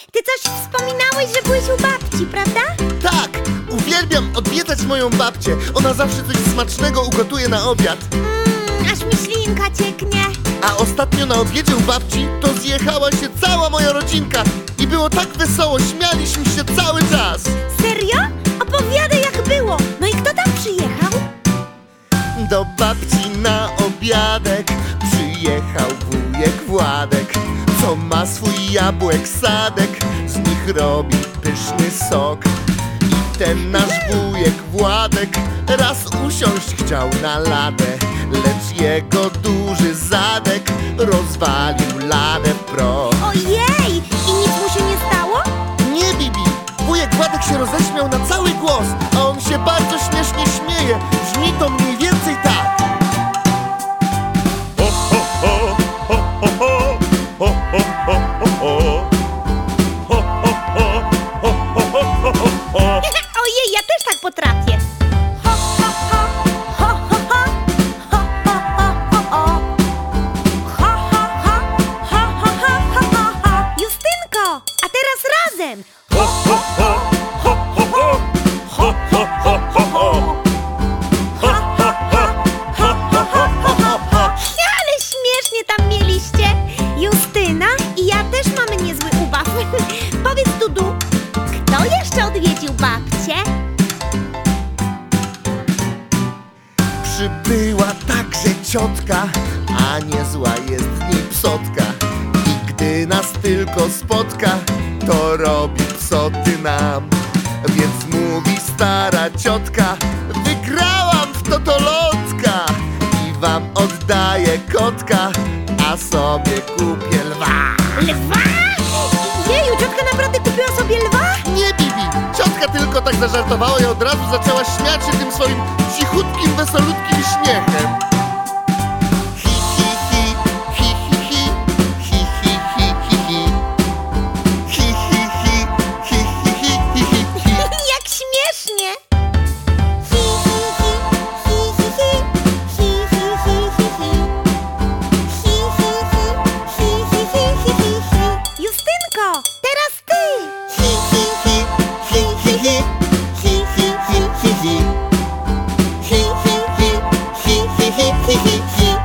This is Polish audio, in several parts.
ty coś wspominałeś, że byłeś u babci, prawda? Tak, uwielbiam odwiedzać moją babcię. Ona zawsze coś smacznego ugotuje na obiad. Aż mi ślinka cieknie. A ostatnio na obiedzie u babci to zjechała się cała moja rodzinka. I było tak wesoło, śmialiśmy się cały czas. Serio? Opowiadaj, jak było. No i kto tam przyjechał? Do babci na obiadek przyjechał wujek Władek, co ma swój jabłek sadek, z nich robi pyszny sok. I ten nasz wujek Władek raz usiąść chciał na ladę, lecz jego duży zadek rozwalił ladę w proch. Ojej! I nic mu się nie stało? Nie, Bibi! Wujek Władek się roześmiał na cały głos, a on się bardzo śmiesznie śmieje. Brzmi to mniej więcej tak. Ojej, ja też tak potrafię. Ho, ho, ho, ho, ho, ho, ho, ho, ho, ho. Ho, ho, ho, ho, ho, ho, ho, ho. Justynko, a teraz razem. Ho, ho, ho, ho, ho, ho. Ho, ho, ho, ho, ho. Ho, ho, ho, ho, ho, ho, ho, ho. Ale śmiesznie tam mieliście. Justyna i ja też mamy niezły ubaw. Powiedz, Dudu, kto jeszcze odwiedził babcię? Przybyła także ciotka, a niezła jest w niej psotka. I gdy nas tylko spotka, to robi psoty nam. Więc mówi stara ciotka: wygrałam w totolotka i wam oddaję kotka, a sobie kupię lwa. Lwa? Jeju, ciotka naprawdę kupiła sobie lwa? Nie, Bibi! Ciotka tylko tak zażartowała i od razu zaczęła śmiać się tym swoim cichutkim, wesolutkim śmiechem. Hi, hi, hi, hi, hi, hi, hi, hi, hi, hi, hi. Hi, hi, hi, hi, hi, hi, hi, hi, hi. Jak śmiesznie! Hi, hi, hi, hi, hi, hi, hi, hi, hi, hi, hi. Hi, hi, hi, hi, hi, hi, hi, hi. Justynko, teraz ty! Hi, hi, hi, hi, hi, hi, hi, hi, hi, hi, hi. Hi, hi, hi, hi, hi, hi, hi, hi, hi.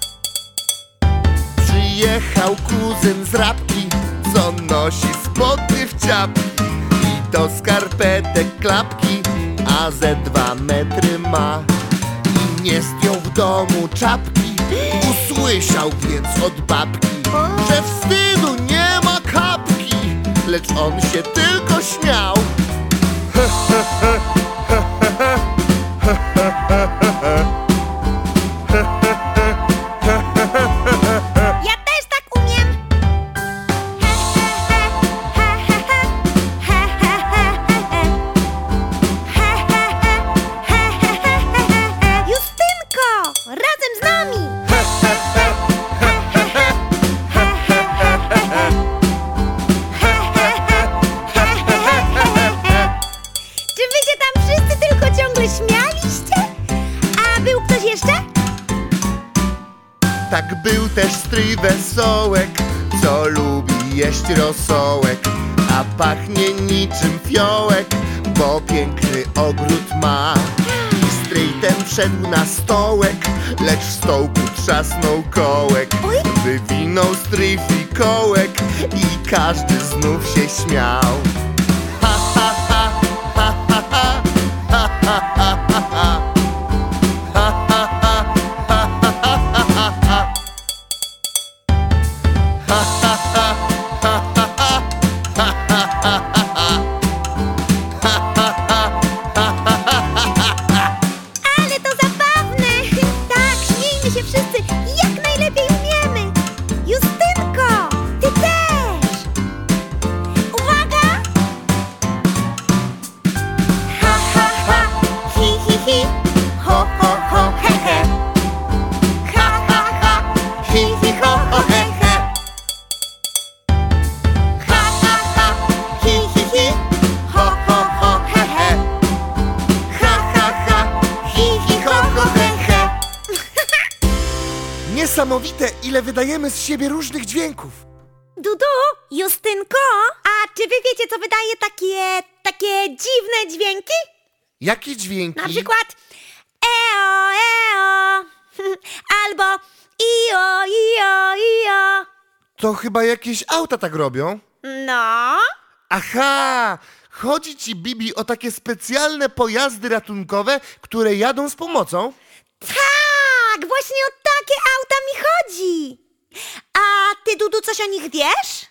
Przyjechał kuzyn z Rabki, co nosi spodnie w ciapki i do skarpetek klapki, a ze 2 metry ma. I nie zdjął w domu czapki, usłyszał więc od babki, że wstydu nie ma kapki, lecz on się tylko śmiał. Ja też tak umiem! He, he, he, he, he, he, he, he, he. He, he, he, he, he, he, he, he. Justynko, razem z nami! He, he, he, he, he, he, he, he, he, he. He, he, he, he, he, he, he. Czy wy się tam wszyscy tylko ciągle śmialiście? A był ktoś jeszcze? Tak był też stryj Wesołek, co lubi jeść rosołek, a pachnie niczym fiołek, bo piękny ogród ma. I stryj ten wszedł na stołek, lecz w stołku trzasnął kołek. Oj. Wywinął stryj fikołek i każdy znów się śmiał. Ha, ha, ha, ha, ha, ha, ha, ha, ha, ha, ha. Ha, ha, ha, ha, ha, ha, ha, ha. Ha, ha, ha, ha, ha, ha, ha, ha, ha, ha. Ha, ha, ha, ha, ha, ha, ha. Ale to zabawne! Tak, śmiejmy się wszyscy jak najlepiej umiemy! Justynko, ty też! Uwaga! Ha, ha, ha, hi, hi, hi, ho, ho, ho, he, he. Ha, ha, ha, hi, hi, ho, ho, he, he. Ha, ha, ha, hi, hi, hi, ho, ho, ho, he, he. Ha, ha, ha, hi, hi, ho, ho, he, he. Niesamowite, ile wydajemy z siebie różnych dźwięków. Dudu, Justynko, a czy wy wiecie, co wydaje takie dziwne dźwięki? Jakie dźwięki? Na przykład eo, eo, albo io, io, io. To chyba jakieś auta tak robią. No, Aha! Chodzi ci, Bibi, o takie specjalne pojazdy ratunkowe, które jadą z pomocą? tak, właśnie o takie auta mi chodzi. A ty, Dudu, coś o nich wiesz?